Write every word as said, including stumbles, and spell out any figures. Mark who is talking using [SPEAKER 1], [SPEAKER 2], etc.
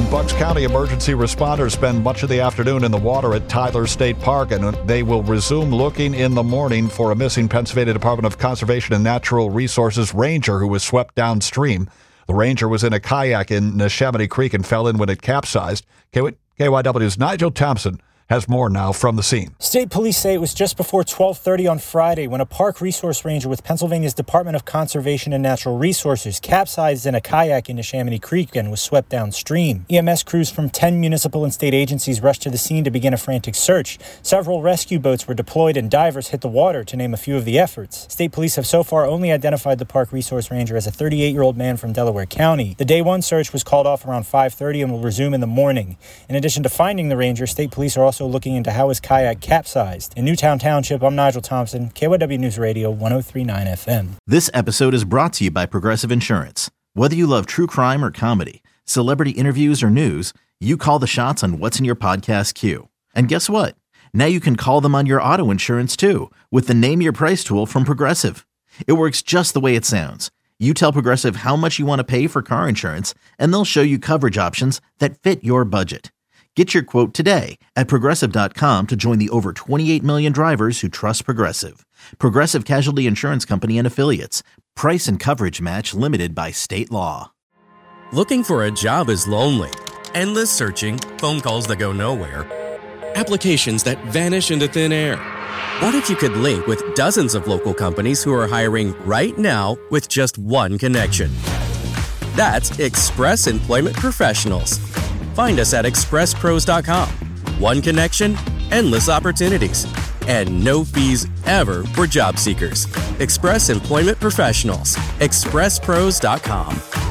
[SPEAKER 1] Bucks County emergency responders spend much of the afternoon in the water at Tyler State Park, and they will resume looking in the morning for a missing Pennsylvania Department of Conservation and Natural Resources ranger who was swept downstream. The ranger was in a kayak in Neshaminy Creek and fell in when it capsized. K Y W's Nigel Thompson has more now from the scene.
[SPEAKER 2] State police say it was just before twelve thirty on Friday when a park resource ranger with Pennsylvania's Department of Conservation and Natural Resources capsized in a kayak in Neshaminy Creek and was swept downstream. E M S crews from ten municipal and state agencies rushed to the scene to begin a frantic search. Several rescue boats were deployed and divers hit the water, to name a few of the efforts. State police have so far only identified the park resource ranger as a thirty-eight-year-old man from Delaware County. The day one search was called off around five thirty and will resume in the morning. In addition to finding the ranger, state police are also looking into how his kayak capsized. In Newtown Township, I'm Nigel Thompson, K Y W News Radio, one oh three point nine F M.
[SPEAKER 3] This episode is brought to you by Progressive Insurance. Whether you love true crime or comedy, celebrity interviews or news, you call the shots on what's in your podcast queue. And guess what? Now you can call them on your auto insurance too, with the Name Your Price tool from Progressive. It works just the way it sounds. You tell Progressive how much you want to pay for car insurance, and they'll show you coverage options that fit your budget. Get your quote today at Progressive dot com to join the over twenty-eight million drivers who trust Progressive. Progressive Casualty Insurance Company and Affiliates. Price and coverage match limited by state law.
[SPEAKER 4] Looking for a job is lonely. Endless searching, phone calls that go nowhere, applications that vanish into thin air. What if you could link with dozens of local companies who are hiring right now with just one connection? That's Express Employment Professionals. Find us at express pros dot com. One connection, endless opportunities, and no fees ever for job seekers. Express Employment Professionals. express pros dot com.